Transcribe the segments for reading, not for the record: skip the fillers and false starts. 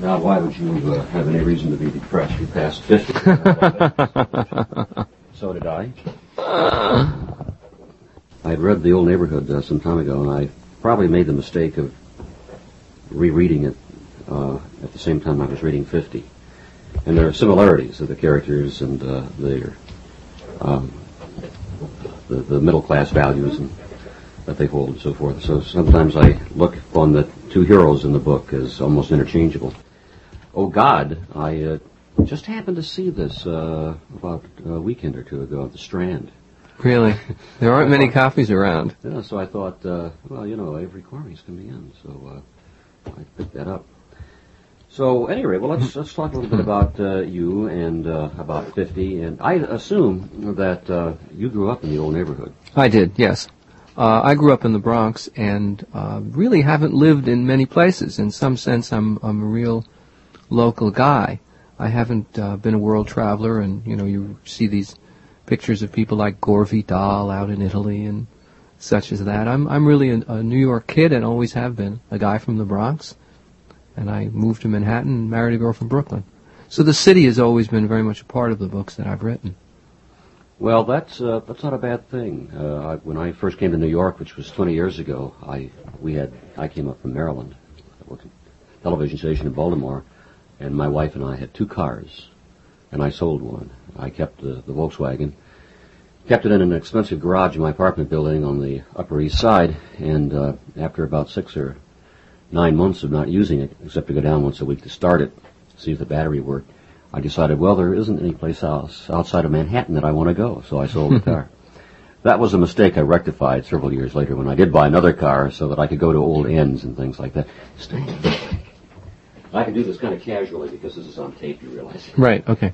Now, why would you have any reason to be depressed? You passed 50. So did I. I had read The Old Neighborhood some time ago, and I probably made the mistake of rereading it at the same time I was reading 50. And there are similarities of the characters and the middle-class values that they hold and so forth. So sometimes I look upon the two heroes in the book as almost interchangeable. Oh, God, I just happened to see this about a weekend or two ago at the Strand. Really? There aren't many copies around. Yeah, so I thought, well, you know, Avery Corming's coming in, so I picked that up. So, anyway, well, let's talk a little bit about you and about 50. And I assume that you grew up in the Old Neighborhood. I did, yes. I grew up in the Bronx and really haven't lived in many places. In some sense, I'm a real local guy. I haven't been a world traveler, and, you know, you see these pictures of people like Gore Vidal out in Italy and such as that. I'm really a New York kid and always have been, a guy from the Bronx. And I moved to Manhattan and married a girl from Brooklyn. So the city has always been very much a part of the books that I've written. Well, that's not a bad thing. When I first came to New York, which was 20 years ago, I came up from Maryland. I worked at a television station in Baltimore, and my wife and I had two cars, and I sold one. I kept the Volkswagen, kept it in an expensive garage in my apartment building on the Upper East Side, and after about 6 or 9 months of not using it, except to go down once a week to start it, see if the battery worked, I decided, well, there isn't any place else outside of Manhattan that I want to go, so I sold the car. That was a mistake I rectified several years later when I did buy another car so that I could go to old inns and things like that. I can do this kind of casually because this is on tape, you realize. Right, okay.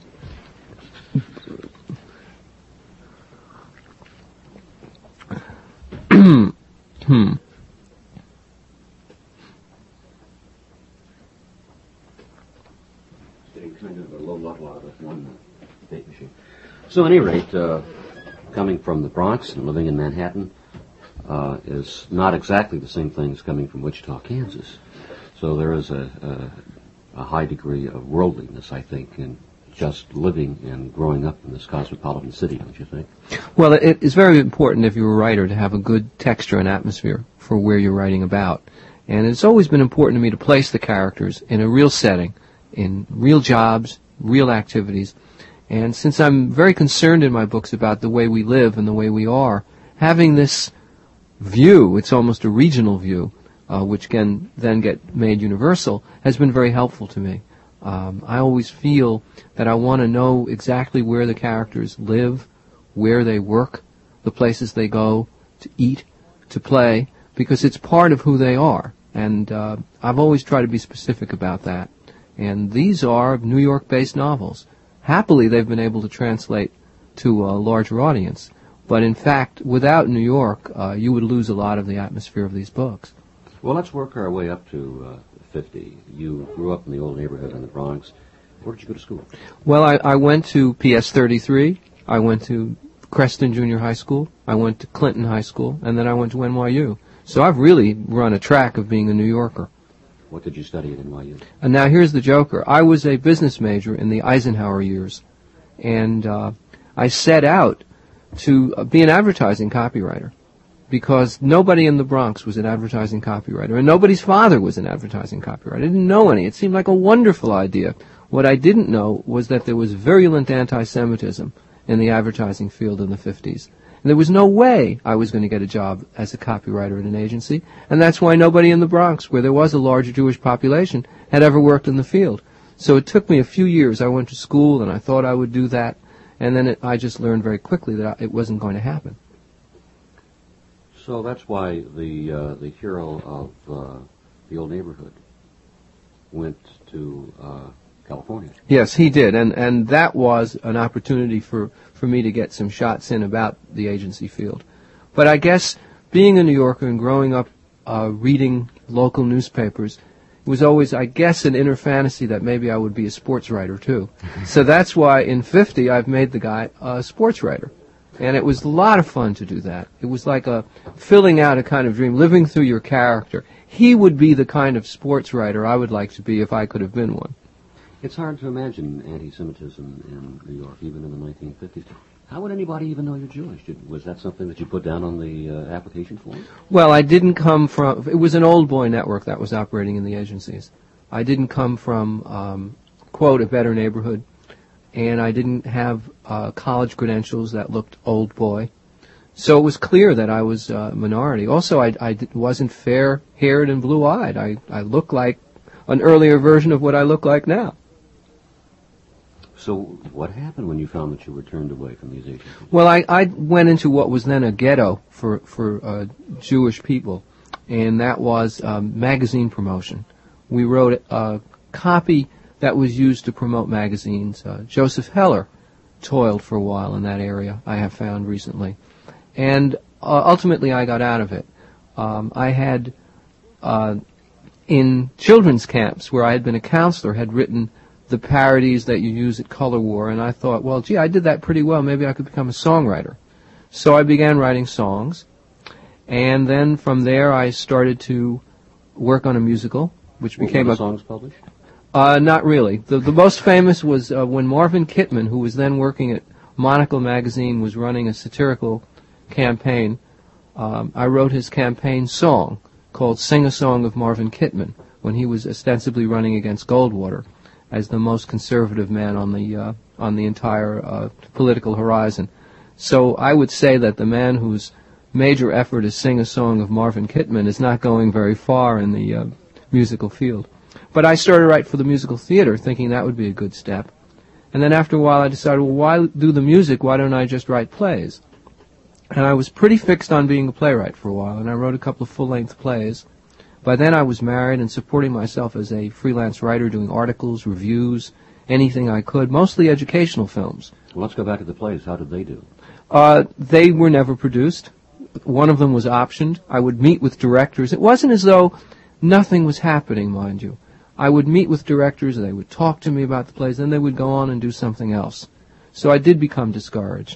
Kind of a low level out of one tape machine. So, at any rate, coming from the Bronx and living in Manhattan is not exactly the same thing as coming from Wichita, Kansas. So there is a high degree of worldliness, I think, in just living and growing up in this cosmopolitan city, don't you think? Well, it is very important if you're a writer to have a good texture and atmosphere for where you're writing about. And it's always been important to me to place the characters in a real setting, in real jobs, real activities. And since I'm very concerned in my books about the way we live and the way we are, having this view, it's almost a regional view, which can then get made universal, has been very helpful to me. I always feel that I want to know exactly where the characters live, where they work, the places they go to eat, to play, because it's part of who they are. And I've always tried to be specific about that. And these are New York-based novels. Happily, they've been able to translate to a larger audience. But in fact, without New York, you would lose a lot of the atmosphere of these books. Well, let's work our way up to 50. You grew up in the Old Neighborhood in the Bronx. Where did you go to school? Well, I went to PS 33. I went to Creston Junior High School. I went to Clinton High School. And then I went to NYU. So I've really run a track of being a New Yorker. What did you study at NYU? And now here's the joker. I was a business major in the Eisenhower years, and I set out to be an advertising copywriter because nobody in the Bronx was an advertising copywriter, and nobody's father was an advertising copywriter. I didn't know any. It seemed like a wonderful idea. What I didn't know was that there was virulent anti-Semitism in the advertising field in the 50s. And there was no way I was going to get a job as a copywriter in an agency, and that's why nobody in the Bronx, where there was a large Jewish population, had ever worked in the field. So it took me a few years. I went to school, and I thought I would do that, and then I just learned very quickly that it wasn't going to happen. So that's why the hero of the Old Neighborhood went to California. Yes, he did, and that was an opportunity for me to get some shots in about the agency field. But I guess being a New Yorker and growing up reading local newspapers, it was always, I guess, an inner fantasy that maybe I would be a sports writer too. So that's why in 50 I've made the guy a sports writer. And it was a lot of fun to do that. It was like filling out a kind of dream, living through your character. He would be the kind of sports writer I would like to be if I could have been one. It's hard to imagine anti-Semitism in New York, even in the 1950s. How would anybody even know you're Jewish? Was that something that you put down on the application form? Well, I didn't come from... It was an old boy network that was operating in the agencies. I didn't come from, quote, a better neighborhood, and I didn't have college credentials that looked old boy. So it was clear that I was a minority. Also, I wasn't fair-haired and blue-eyed. I looked like an earlier version of what I look like now. So what happened when you found that you were turned away from these agencies? Well, I went into what was then a ghetto for Jewish people, and that was magazine promotion. We wrote a copy that was used to promote magazines. Joseph Heller toiled for a while in that area, I have found recently. And ultimately I got out of it. I had, in children's camps where I had been a counselor, had written the parodies that you use at Color War, and I thought, well, gee, I did that pretty well. Maybe I could become a songwriter. So I began writing songs, and then from there I started to work on a musical, which became Were the songs published? Not really. The most famous was when Marvin Kittman, who was then working at Monocle magazine, was running a satirical campaign. I wrote his campaign song called Sing a Song of Marvin Kittman when he was ostensibly running against Goldwater as the most conservative man on the entire political horizon. So I would say that the man whose major effort is Sing a Song of Marvin Kittman is not going very far in the musical field. But I started to write for the musical theater, thinking that would be a good step. And then after a while I decided, well, why do the music? Why don't I just write plays? And I was pretty fixed on being a playwright for a while, and I wrote a couple of full-length plays. By then I was married and supporting myself as a freelance writer, doing articles, reviews, anything I could, mostly educational films. Well, let's go back to the plays. How did they do? They were never produced. One of them was optioned. I would meet with directors. It wasn't as though nothing was happening, mind you. I would meet with directors, they would talk to me about the plays, then they would go on and do something else. So I did become discouraged.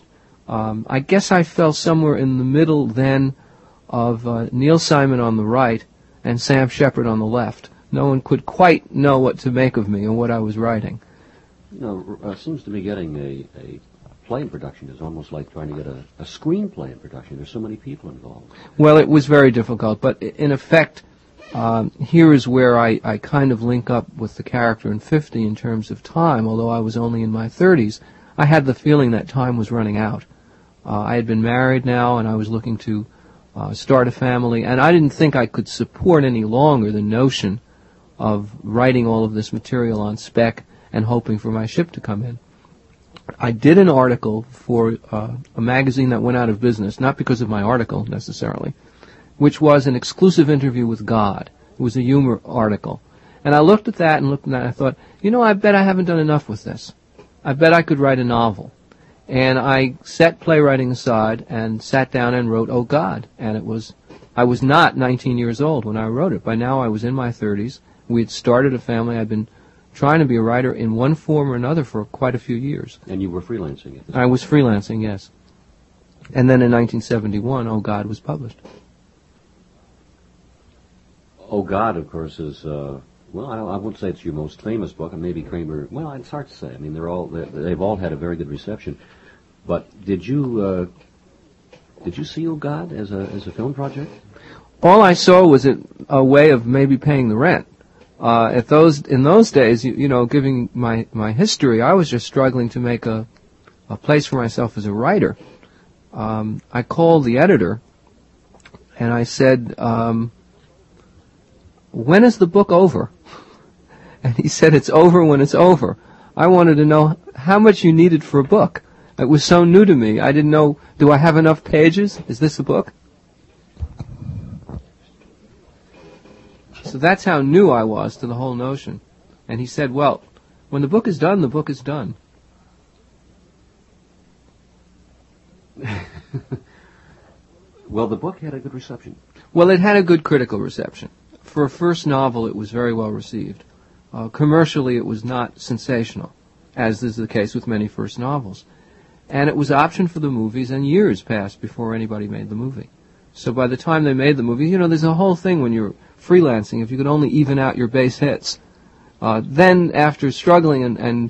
I guess I fell somewhere in the middle then of Neil Simon on the right and Sam Shepard on the left. No one could quite know what to make of me and what I was writing. You know, it seems to me getting a play in production is almost like trying to get a screenplay in production. There's so many people involved. Well, it was very difficult, but in effect, here is where I kind of link up with the character in 50 in terms of time, although I was only in my 30s. I had the feeling that time was running out. I had been married now, and I was looking to start a family, and I didn't think I could support any longer the notion of writing all of this material on spec and hoping for my ship to come in. I did an article for a magazine that went out of business, not because of my article necessarily, which was an exclusive interview with God. It was a humor article. And I looked at that and I thought, you know, I bet I haven't done enough with this. I bet I could write a novel. And I set playwriting aside and sat down and wrote Oh God. And I was not 19 years old when I wrote it. By now I was in my 30s. We had started a family. I'd been trying to be a writer in one form or another for quite a few years. And you were freelancing at this I was freelancing, yes. And then in 1971, Oh God was published. Oh God, of course, is well, I wouldn't say it's your most famous book, and maybe Kramer. Well, it's hard to say. I mean, they've all had a very good reception. But did you see Oh God as a film project? All I saw was a way of maybe paying the rent. In those days, you know, giving my history, I was just struggling to make a place for myself as a writer. I called the editor, and I said, when is the book over? And he said, it's over when it's over. I wanted to know how much you needed for a book. It was so new to me. I didn't know, do I have enough pages? Is this a book? So that's how new I was to the whole notion. And he said, well, when the book is done, the book is done. Well, the book had a good reception. Well, it had a good critical reception. For a first novel, it was very well received. Commercially, it was not sensational, as is the case with many first novels. and it was optioned for the movies, and years passed before anybody made the movie. So by the time they made the movie, there's a whole thing when you're freelancing, if you could only even out your base hits. Then after struggling and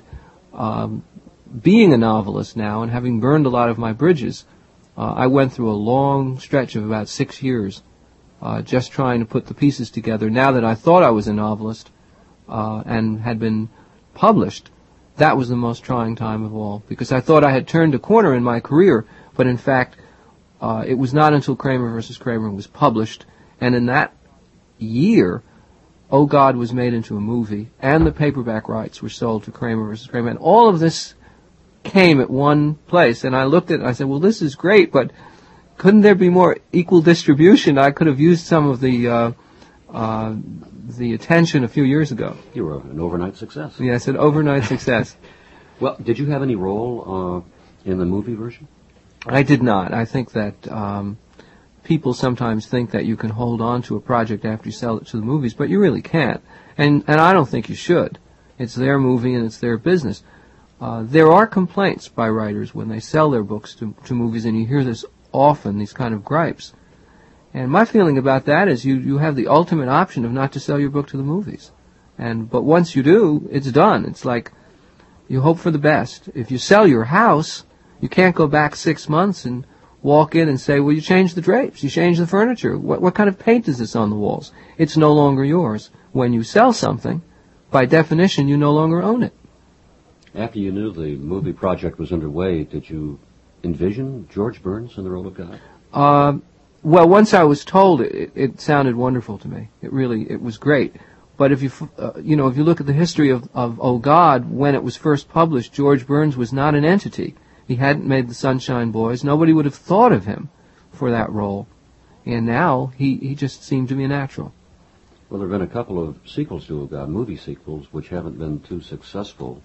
being a novelist now and having burned a lot of my bridges, I went through a long stretch of about 6 years just trying to put the pieces together. Now that I thought I was a novelist and had been published, that was the most trying time of all, because I thought I had turned a corner in my career, but in fact it was not until Kramer versus Kramer was published, and in that year, Oh God was made into a movie, and the paperback rights were sold to Kramer versus Kramer, and all of this came at one place, and I looked at it and I said, well, this is great, but couldn't there be more equal distribution? I could have used some of the attention a few years ago. You were an overnight success. Yes, an overnight success. Well, did you have any role in the movie version? I did not. I think that people sometimes think that you can hold on to a project after you sell it to the movies, but you really can't. And I don't think you should. It's their movie and it's their business. There are complaints by writers when they sell their books to movies, and you hear this often, these kind of gripes. And my feeling about that is you have the ultimate option of not to sell your book to the movies. But once you do, it's done. It's like you hope for the best. If you sell your house, you can't go back 6 months and walk in and say, well, you changed the drapes, you changed the furniture. What kind of paint is this on the walls? It's no longer yours. When you sell something, by definition, you no longer own it. After you knew the movie project was underway, did you envision George Burns in the role of God? Well, once I was told, it sounded wonderful to me. It was great. But if you look at the history of Oh God, when it was first published, George Burns was not an entity. He hadn't made the Sunshine Boys. Nobody would have thought of him for that role. And now he just seemed to be a natural. Well, there have been a couple of sequels to Oh God, movie sequels, which haven't been too successful.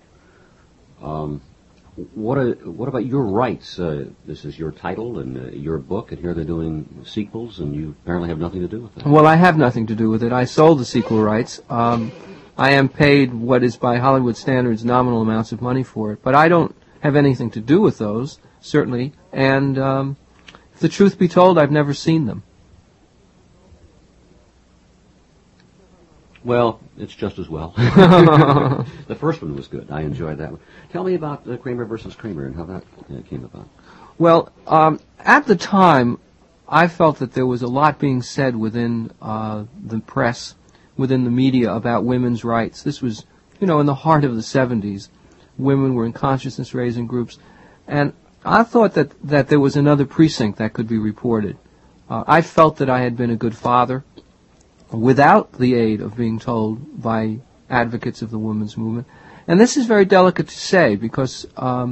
What about your rights? This is your title and your book, and here they're doing sequels, and you apparently have nothing to do with it. Well, I have nothing to do with it. I sold the sequel rights. I am paid what is by Hollywood standards nominal amounts of money for it, but I don't have anything to do with those, certainly. And if the truth be told, I've never seen them. Well, it's just as well. The first one was good. I enjoyed that one. Tell me about Kramer versus Kramer and how that came about. Well, at the time, I felt that there was a lot being said within the press, within the media about women's rights. This was, in the heart of the 70s. Women were in consciousness-raising groups. And I thought that there was another precinct that could be reported. I felt that I had been a good father without the aid of being told by advocates of the women's movement. And this is very delicate to say because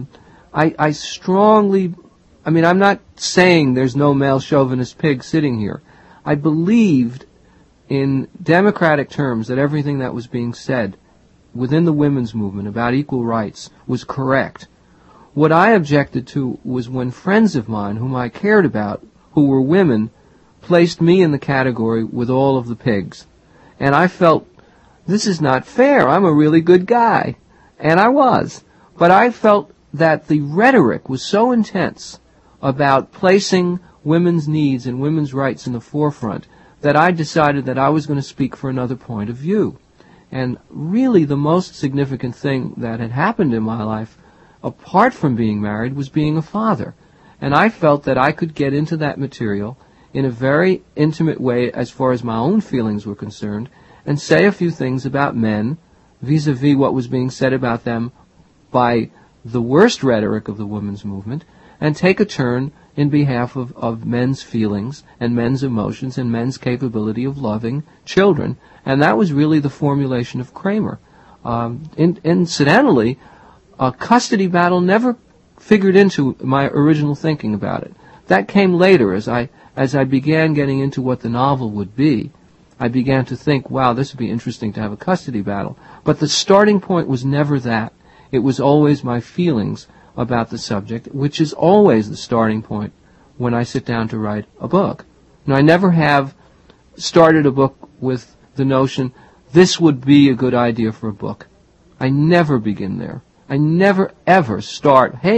I strongly, I'm not saying there's no male chauvinist pig sitting here. I believed in democratic terms that everything that was being said within the women's movement about equal rights was correct. What I objected to was when friends of mine, whom I cared about, who were women, placed me in the category with all of the pigs. And I felt, this is not fair. I'm a really good guy. And I was. But I felt that the rhetoric was so intense about placing women's needs and women's rights in the forefront that I decided that I was going to speak for another point of view. And really the most significant thing that had happened in my life, apart from being married, was being a father. And I felt that I could get into that material in a very intimate way as far as my own feelings were concerned, and say a few things about men vis-a-vis what was being said about them by the worst rhetoric of the women's movement, and take a turn in behalf of men's feelings and men's emotions and men's capability of loving children. And that was really the formulation of Kramer. Incidentally, a custody battle never figured into my original thinking about it. That came later as I began getting into what the novel would be. I began to think, wow, this would be interesting to have a custody battle. But the starting point was never that. It was always my feelings about the subject, which is always the starting point when I sit down to write a book. Now, I never have started a book with the notion, this would be a good idea for a book. I never begin there. I never, ever start, hey,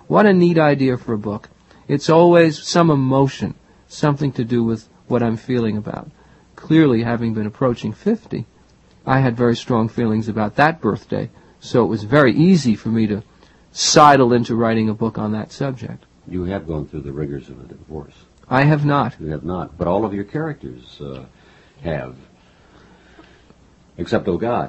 what a neat idea for a book. It's always some emotion, something to do with what I'm feeling about. Clearly, having been approaching 50, I had very strong feelings about that birthday, so it was very easy for me to sidle into writing a book on that subject. You have gone through the rigors of a divorce. I have not. You have not, but all of your characters have, except Ogat.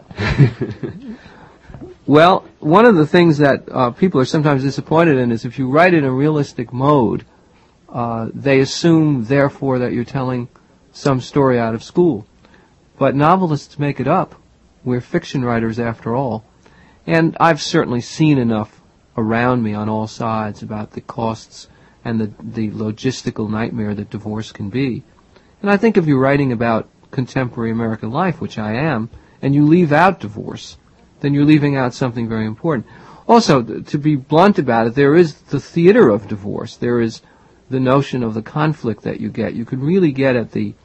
Well, one of the things that people are sometimes disappointed in is if you write in a realistic mode, they assume, therefore, that you're telling some story out of school. But novelists make it up. We're fiction writers, after all. And I've certainly seen enough around me on all sides about the costs and the logistical nightmare that divorce can be. And I think if you're writing about contemporary American life, which I am, and you leave out divorce, then you're leaving out something very important. Also, to be blunt about it, there is the theater of divorce. There is the notion of the conflict that you get. You can really get at the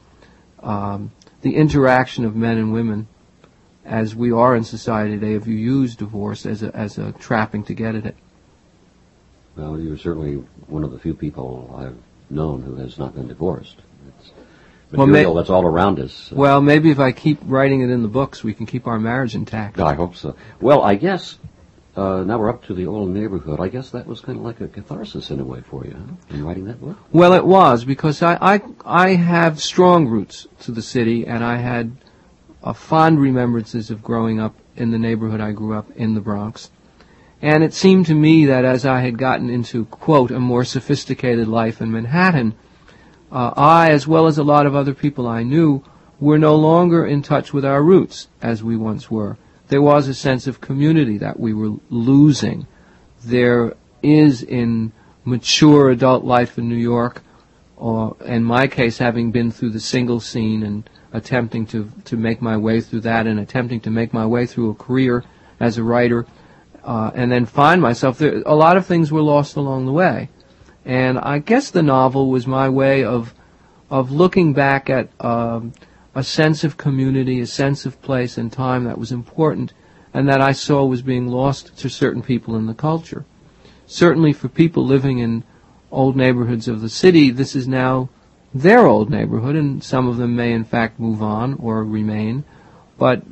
interaction of men and women as we are in society today if you use divorce as a trapping to get at it. Well, you're certainly one of the few people I've known who has not been divorced. It's material that's all around us. Well, maybe if I keep writing it in the books, we can keep our marriage intact. I hope so. Well, I guess now we're up to the old neighborhood. I guess that was kind of like a catharsis in a way for you, huh, in writing that book? Well, it was, because I have strong roots to the city, and I had fond remembrances of growing up in the neighborhood I grew up in, the Bronx. And it seemed to me that as I had gotten into, quote, a more sophisticated life in Manhattan, I, as well as a lot of other people I knew, were no longer in touch with our roots as we once were. There was a sense of community that we were losing. There is in mature adult life in New York, or in my case, having been through the single scene and attempting to make my way through that and attempting to make my way through a career as a writer, and then find myself there. A lot of things were lost along the way. And I guess the novel was my way of looking back at a sense of community, a sense of place and time that was important, and that I saw was being lost to certain people in the culture. Certainly for people living in old neighborhoods of the city, this is now their old neighborhood, and some of them may in fact move on or remain. But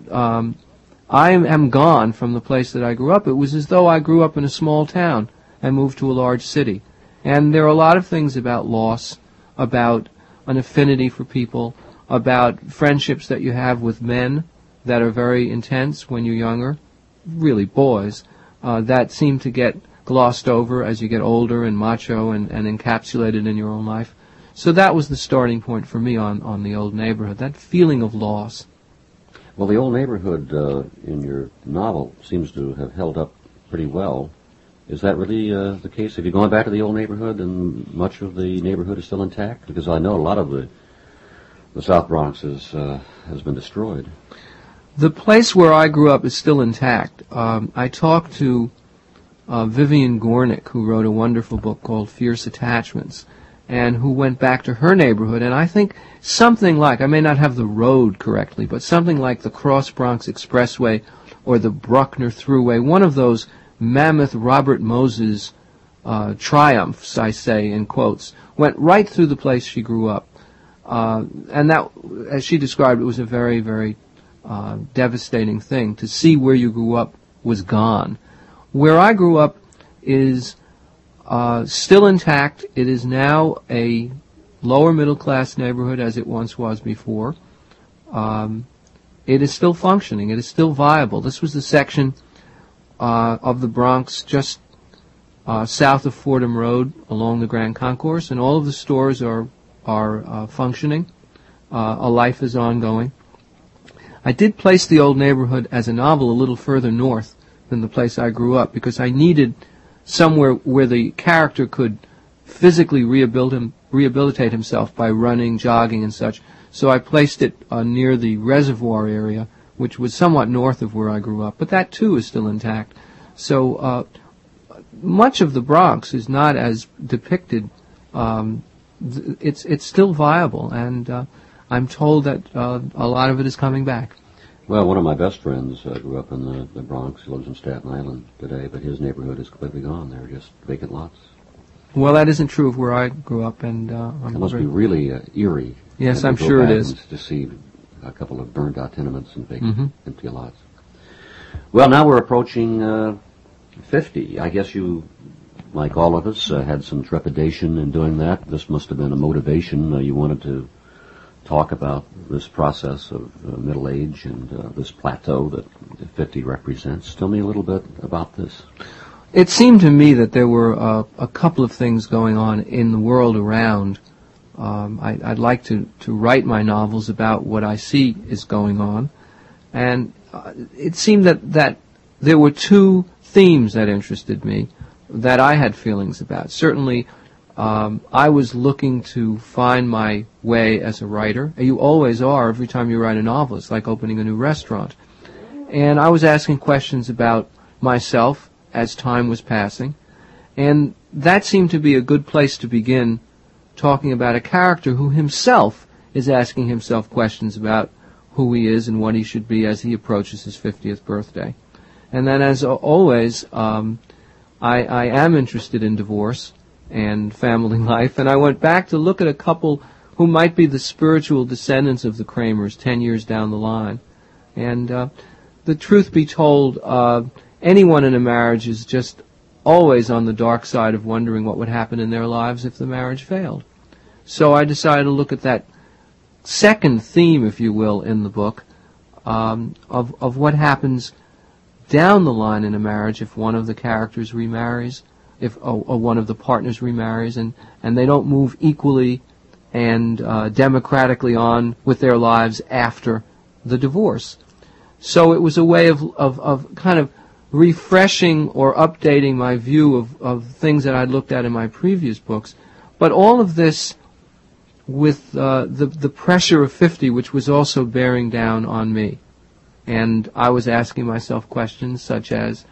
I am gone from the place that I grew up. It was as though I grew up in a small town and moved to a large city. And there are a lot of things about loss, about an affinity for people, about friendships that you have with men that are very intense when you're younger, really boys, that seem to get glossed over as you get older and macho and encapsulated in your own life. So that was the starting point for me on the old neighborhood, that feeling of loss. Well, the old neighborhood in your novel seems to have held up pretty well. Is that really the case? Have you gone back to the old neighborhood and much of the neighborhood is still intact? Because I know a lot of the South Bronx has been destroyed. The place where I grew up is still intact. I talked to Vivian Gornick, who wrote a wonderful book called Fierce Attachments, and who went back to her neighborhood. And I think something like, I may not have the road correctly, but something like the Cross Bronx Expressway or the Bruckner Thruway, one of those mammoth Robert Moses triumphs, I say in quotes, went right through the place she grew up. And that, as she described, it was a very, very devastating thing. To see where you grew up was gone. Where I grew up is still intact. It is now a lower middle class neighborhood as it once was before. It is still functioning. It is still viable. This was the section of the Bronx just south of Fordham Road along the Grand Concourse, and all of the stores are functioning. A life is ongoing. I did place the old neighborhood as a novel a little further north than the place I grew up because I needed somewhere where the character could physically rehabilitate himself by running, jogging, and such. So I placed it near the reservoir area, which was somewhat north of where I grew up. But that, too, is still intact. So much of the Bronx is not as depicted. It's still viable, and I'm told that a lot of it is coming back. Well, one of my best friends grew up in the Bronx. He lives in Staten Island today, but his neighborhood is completely gone. There are just vacant lots. Well, that isn't true of where I grew up, and it must be really eerie. Yes, I'm sure it is. To see a couple of burned-out tenements and vacant, empty lots. Well, now we're approaching 50. I guess you, like all of us, had some trepidation in doing that. This must have been a motivation. You wanted to talk about this process of middle age and this plateau that 50 represents. Tell me a little bit about this. It seemed to me that there were a couple of things going on in the world around. I'd like to write my novels about what I see is going on. And it seemed that there were two themes that interested me that I had feelings about. Certainly, I was looking to find my way as a writer. You always are every time you write a novel. It's like opening a new restaurant. And I was asking questions about myself as time was passing. And that seemed to be a good place to begin talking about a character who himself is asking himself questions about who he is and what he should be as he approaches his 50th birthday. And then, as always, I am interested in divorce and family life, and I went back to look at a couple who might be the spiritual descendants of the Kramers 10 years down the line. And the truth be told, anyone in a marriage is just always on the dark side of wondering what would happen in their lives if the marriage failed. So I decided to look at that second theme, if you will, in the book, of what happens down the line in a marriage if one of the characters remarries, if one of the partners remarries, and they don't move equally and democratically on with their lives after the divorce. So it was a way of kind of refreshing or updating my view of things that I'd looked at in my previous books. But all of this with the pressure of 50, which was also bearing down on me. And I was asking myself questions such as,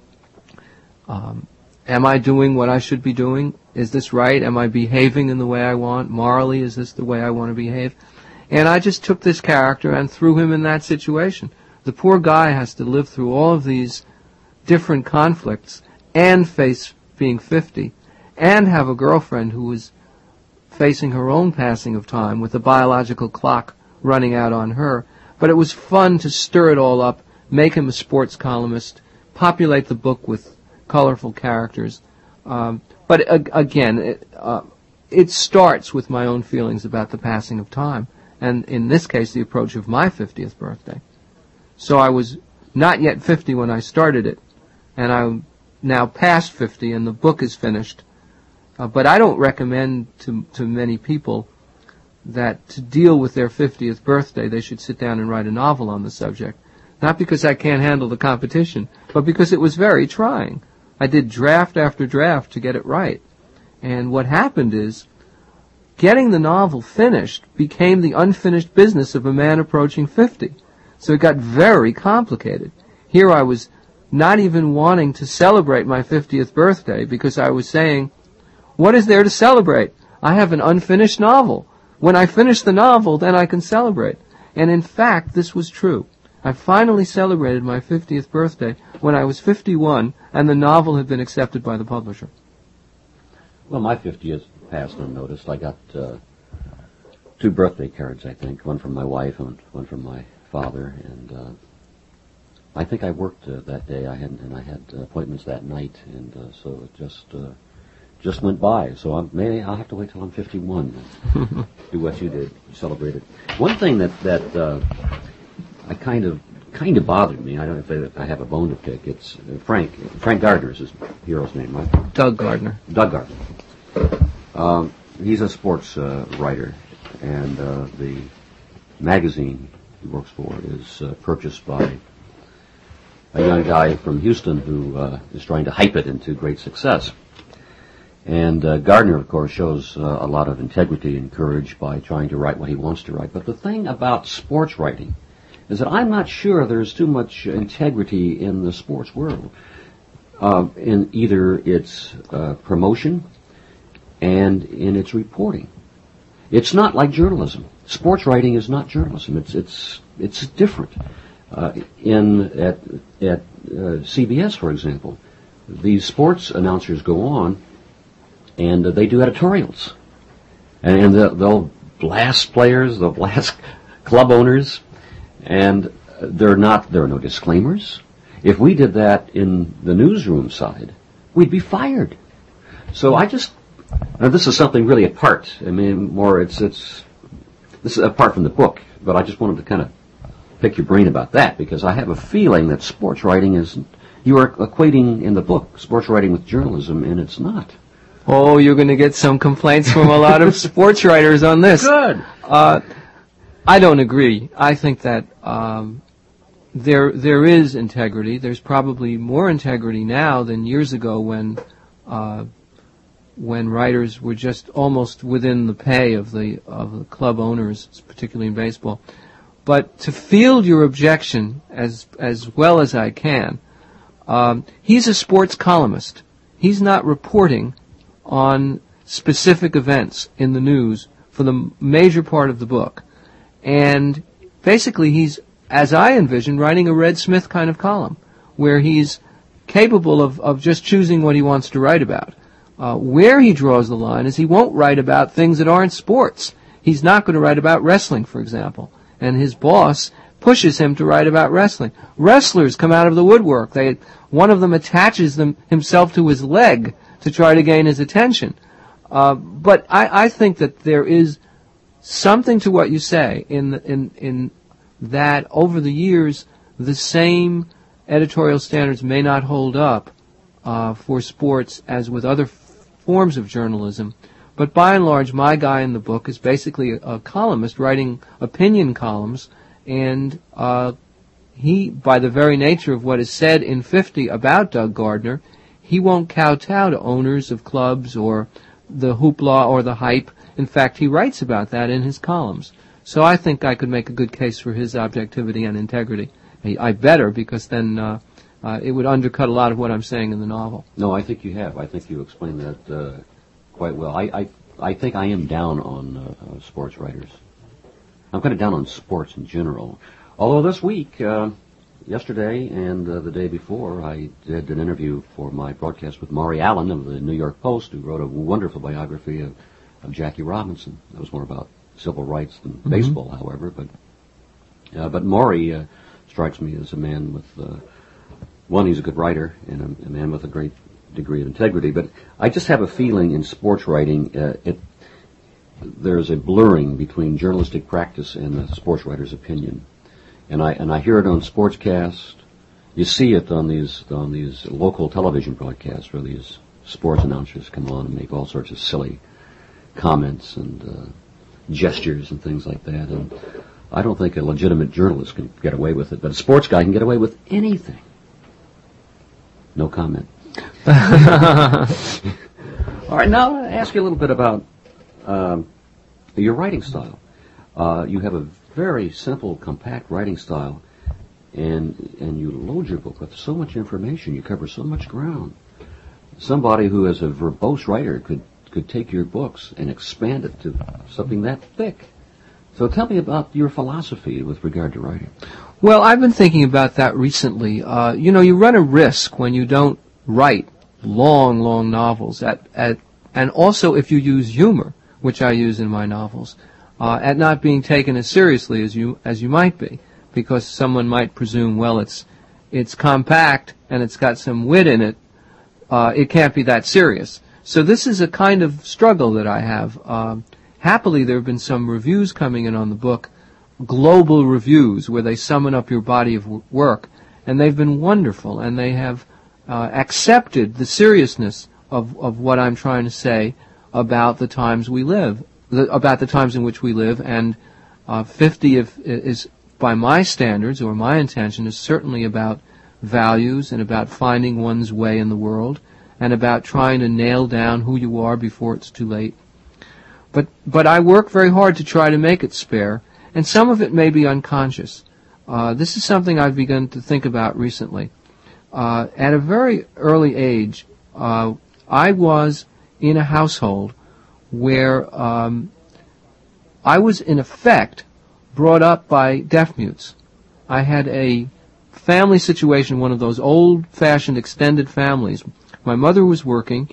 am I doing what I should be doing? Is this right? Am I behaving in the way I want? Morally, is this the way I want to behave? And I just took this character and threw him in that situation. The poor guy has to live through all of these different conflicts and face being 50 and have a girlfriend who is facing her own passing of time with the biological clock running out on her. But it was fun to stir it all up, make him a sports columnist, populate the book with colorful characters. But again, it starts with my own feelings about the passing of time, and in this case, the approach of my 50th birthday. So I was not yet 50 when I started it, and I'm now past 50, and the book is finished. But I don't recommend to many people that to deal with their 50th birthday, they should sit down and write a novel on the subject. Not because I can't handle the competition, but because it was very trying. I did draft after draft to get it right. And what happened is, getting the novel finished became the unfinished business of a man approaching 50. So it got very complicated. Here I was not even wanting to celebrate my 50th birthday because I was saying, what is there to celebrate? I have an unfinished novel. When I finish the novel, then I can celebrate. And in fact, this was true. I finally celebrated my 50th birthday when I was 51, and the novel had been accepted by the publisher. Well, my 50th passed unnoticed. I got 2 birthday cards, I think, one from my wife and one from my father, and I think I worked that day. I had appointments that night, and so it just went by. So maybe I'll have to wait till I'm 51 and do what you did, celebrate it. One thing that I kind of bothered me. I don't know if I have a bone to pick. It's Frank Gardner is his hero's name, right? Doug Gardner. Doug Gardner. He's a sports writer, and the magazine he works for is purchased by a young guy from Houston who is trying to hype it into great success. And Gardner, of course, shows a lot of integrity and courage by trying to write what he wants to write. But the thing about sports writing is that I'm not sure there's too much integrity in the sports world, in either its promotion and in its reporting. It's not like journalism. Sports writing is not journalism. It's different. At CBS, for example, these sports announcers go on and they do editorials, and they'll blast players, they'll blast club owners, and there are no disclaimers. If we did that in the newsroom side, we'd be fired. So this is something really apart. I mean, this is apart from the book, but I just wanted to kind of pick your brain about that, because I have a feeling that sports writing you are equating in the book sports writing with journalism, and it's not. Oh, you're going to get some complaints from a lot of sports writers on this. Good. I don't agree. I think that there is integrity. There's probably more integrity now than years ago when writers were just almost within the pay of the club owners, particularly in baseball. But to field your objection as well as I can, he's a sports columnist. He's not reporting on specific events in the news for the major part of the book. And basically he's, as I envision, writing a Red Smith kind of column, where he's capable of just choosing what he wants to write about. Where he draws the line is he won't write about things that aren't sports. He's not going to write about wrestling, for example. And his boss pushes him to write about wrestling. Wrestlers come out of the woodwork. One of them attaches himself to his leg to try to gain his attention. But I think that there is something to what you say in that over the years the same editorial standards may not hold up for sports as with other forms of journalism. But by and large, my guy in the book is basically a columnist writing opinion columns, and he, by the very nature of what is said in 50 about Doug Gardner, he won't kowtow to owners of clubs or the hoopla or the hype. In fact, he writes about that in his columns. So I think I could make a good case for his objectivity and integrity. I better, because then it would undercut a lot of what I'm saying in the novel. No, I think you have. I think you explained that quite well. I think I am down on sports writers. I'm kind of down on sports in general. Although this week, yesterday and the day before, I did an interview for my broadcast with Maury Allen of the New York Post, who wrote a wonderful biography of Jackie Robinson. That was more about civil rights than baseball, however. But Maury strikes me as a man with, one, he's a good writer, and a man with a great degree of integrity. But I just have a feeling in sports writing, there's a blurring between journalistic practice and the sports writer's opinion. And I hear it on sportscast. You see it on these local television broadcasts where these sports announcers come on and make all sorts of silly comments and gestures and things like that. And I don't think a legitimate journalist can get away with it, but a sports guy can get away with anything. No comment. All right, now I'll ask you a little bit about your writing style. You have a very simple, compact writing style, and you load your book with so much information. You cover so much ground. Somebody who is a verbose writer could take your books and expand it to something that thick. So tell me about your philosophy with regard to writing. Well, I've been thinking about that recently. You run a risk when you don't write long novels, and also if you use humor, which I use in my novels, at not being taken as seriously as you might be, because someone might presume, well, it's compact and it's got some wit in it. It can't be that serious. So this is a kind of struggle that I have. Happily, there have been some reviews coming in on the book, global reviews, where they summon up your body of work, and they've been wonderful, and they have accepted the seriousness of what I'm trying to say about the times we live, about the times in which we live, and 50 is, by my standards, or my intention, is certainly about values and about finding one's way in the world, and about trying to nail down who you are before it's too late. But I work very hard to try to make it spare, and some of it may be unconscious. This is something I've begun to think about recently. At a very early age, I was in a household where I was, in effect, brought up by deaf mutes. I had a family situation, one of those old-fashioned extended families. My mother was working.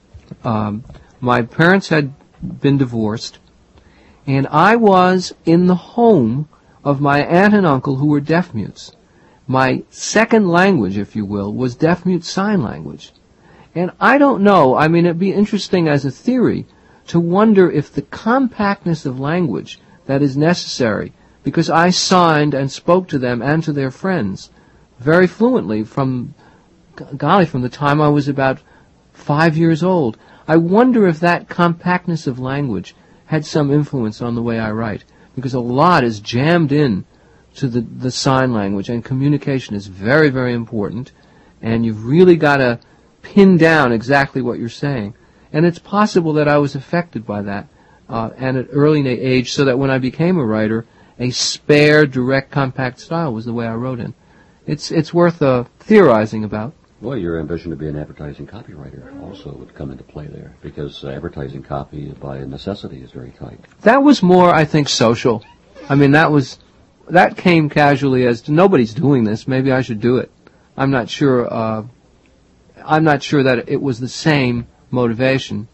My parents had been divorced. And I was in the home of my aunt and uncle who were deaf mutes. My second language, if you will, was deaf mute sign language. And I don't know, I mean, it'd be interesting as a theory to wonder if the compactness of language that is necessary, because I signed and spoke to them and to their friends very fluently from the time I was about 5 years old. I wonder if that compactness of language had some influence on the way I write, because a lot is jammed in to the sign language, and communication is very, very important, and you've really got to pin down exactly what you're saying. And it's possible that I was affected by that and at early age, so that when I became a writer, a spare, direct, compact style was the way I wrote in. It's worth theorizing about. Well, your ambition to be an advertising copywriter also would come into play there, because advertising copy by necessity is very tight. That was more, I think, social. I mean, that came casually as to nobody's doing this. Maybe I should do it. I'm not sure. I'm not sure that it was the same motivation.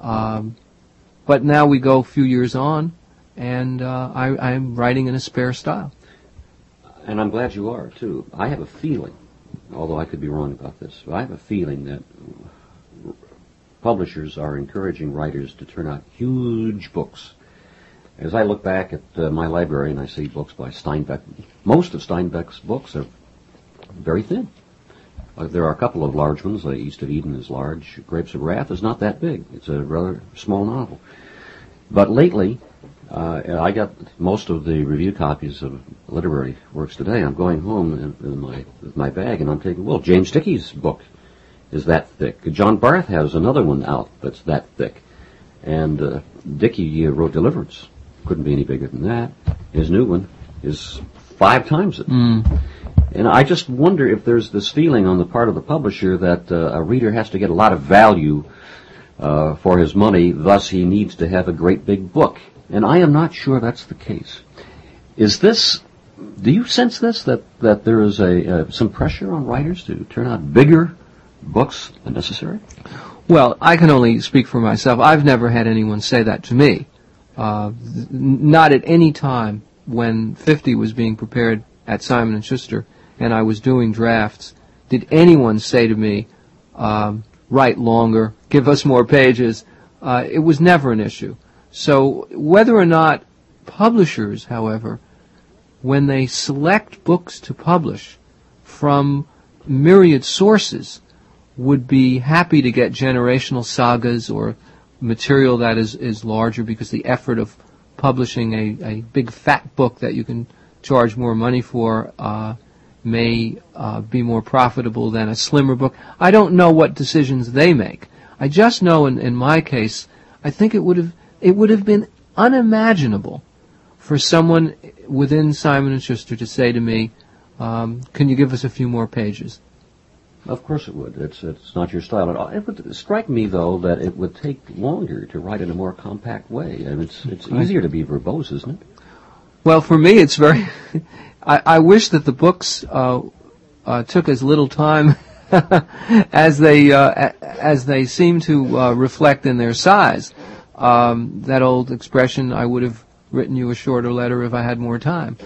But now we go a few years on, and I'm writing in a spare style. And I'm glad you are, too. I have a feeling, although I could be wrong about this, but I have a feeling that publishers are encouraging writers to turn out huge books. As I look back at my library and I see books by Steinbeck, most of Steinbeck's books are very thin. There are a couple of large ones. East of Eden is large. Grapes of Wrath is not that big. It's a rather small novel. But lately, I got most of the review copies of literary works today. I'm going home with my bag, and I'm taking, well, James Dickey's book is that thick. John Barth has another one out that's that thick. And Dickey wrote Deliverance. Couldn't be any bigger than that. His new one is 5 times it. And I just wonder if there's this feeling on the part of the publisher that a reader has to get a lot of value for his money, thus he needs to have a great big book. And I am not sure that's the case. Do you sense this, that there is some pressure on writers to turn out bigger books than necessary? Well, I can only speak for myself. I've never had anyone say that to me. Not at any time when 50 was being prepared at Simon & Schuster and I was doing drafts, did anyone say to me, write longer, give us more pages. It was never an issue. So whether or not publishers, however, when they select books to publish from myriad sources, would be happy to get generational sagas or material that is larger, because the effort of publishing a big fat book that you can charge more money for may be more profitable than a slimmer book. I don't know what decisions they make. I just know in my case, I think it would have been unimaginable for someone within Simon & Schuster to say to me, can you give us a few more pages? Of course it would. It's not your style at all. It would strike me, though, that it would take longer to write in a more compact way. I mean, it's easier to be verbose, isn't it? Well, for me, it's very... I wish that the books took as little time as they seem to reflect in their size. That old expression, I would have written you a shorter letter if I had more time.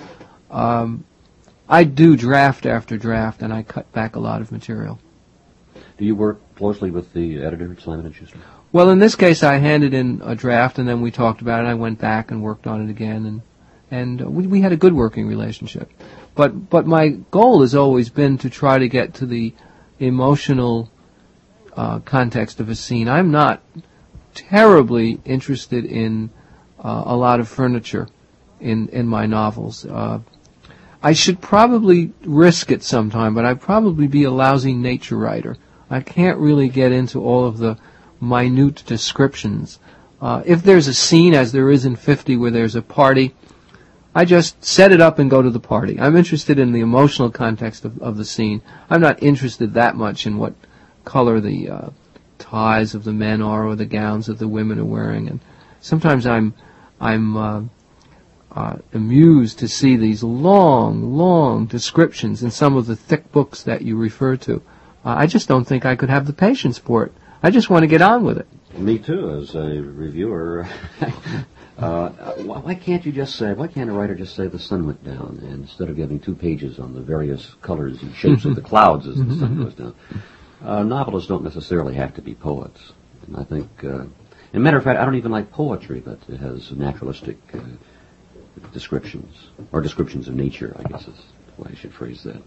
I do draft after draft, and I cut back a lot of material. Do you work closely with the editor at Simon & Schuster? Well, in this case, I handed in a draft, and then we talked about it. I went back and worked on it again, and we had a good working relationship. But my goal has always been to try to get to the emotional context of a scene. I'm not terribly interested in a lot of furniture in my novels. I should probably risk it sometime, but I'd probably be a lousy nature writer. I can't really get into all of the minute descriptions. If there's a scene, as there is in 50, where there's a party, I just set it up and go to the party. I'm interested in the emotional context of the scene. I'm not interested that much in what color the ties of the men are or the gowns that the women are wearing. And sometimes I'm amused to see these long, long descriptions in some of the thick books that you refer to. I just don't think I could have the patience for it. I just want to get on with it. Me too, as a reviewer. Why can't a writer just say the sun went down, and instead of giving 2 pages on the various colors and shapes of the clouds as the sun goes down? Novelists don't necessarily have to be poets. And I think, as a matter of fact, I don't even like poetry that has naturalistic descriptions, or descriptions of nature, I guess is the way I should phrase that.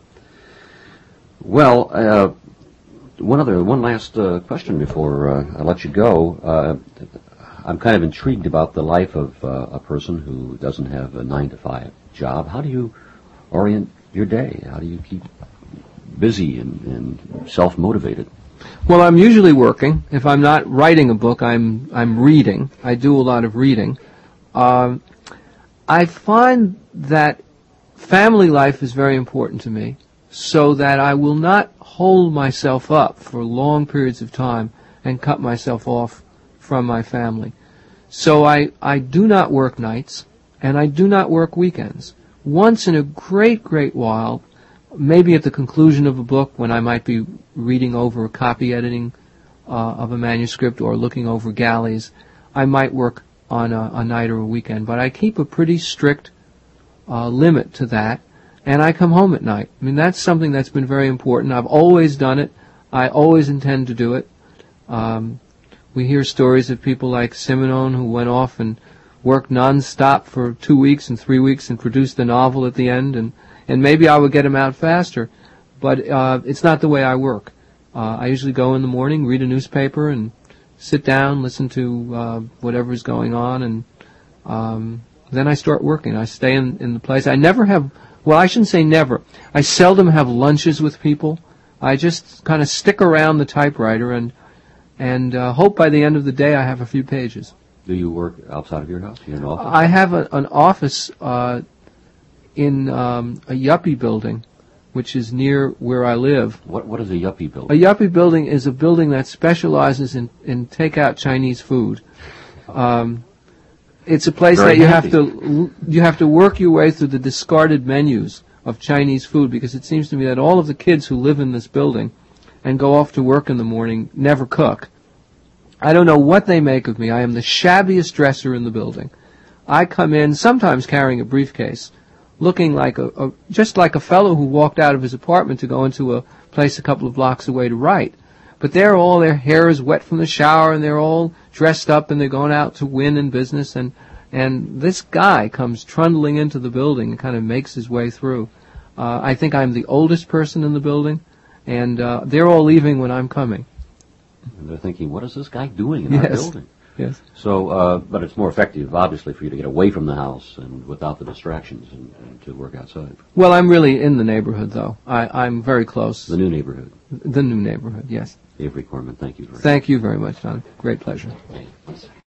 Well, one last question before I let you go. I'm kind of intrigued about the life of a person who doesn't have a 9-to-5 job. How do you orient your day? How do you keep busy and self-motivated? Well, I'm usually working. If I'm not writing a book, I'm reading. I do a lot of reading. I find that family life is very important to me, so that I will not hold myself up for long periods of time and cut myself off from my family. So I do not work nights, and I do not work weekends. Once in a great, great while, maybe at the conclusion of a book when I might be reading over copy editing of a manuscript or looking over galleys, I might work on a night or a weekend. But I keep a pretty strict limit to that, and I come home at night. I mean, that's something that's been very important. I've always done it. I always intend to do it. We hear stories of people like Simenon, who went off and worked non-stop for 2 weeks and 3 weeks and produced a novel at the end, and maybe I would get him out faster, but it's not the way I work. I usually go in the morning, read a newspaper, and sit down, listen to whatever's going on, and then I start working. I stay in the place. I never have, well, I shouldn't say never. I seldom have lunches with people. I just kind of stick around the typewriter and hope by the end of the day I have a few pages. Do you work outside of your house? You have an office? I have an office in a yuppie building, which is near where I live. What is a yuppie building? A yuppie building is a building that specializes in takeout Chinese food. It's a place Very that you have to work your way through the discarded menus of Chinese food, because it seems to me that all of the kids who live in this building and go off to work in the morning never cook. I don't know what they make of me. I am the shabbiest dresser in the building. I come in sometimes carrying a briefcase, looking like just like a fellow who walked out of his apartment to go into a place a couple of blocks away to write. But their hair is wet from the shower, and they're all dressed up, and they're going out to win in business, and this guy comes trundling into the building and kind of makes his way through. I think I'm the oldest person in the building, and they're all leaving when I'm coming. And they're thinking, what is this guy doing in our building? Yes. So, but it's more effective, obviously, for you to get away from the house and without the distractions and to work outside. Well, I'm really in the neighborhood, though. I'm very close. The new neighborhood. The new neighborhood, yes. Avery Corman, thank you very much. Thank you very much, Don. Great pleasure.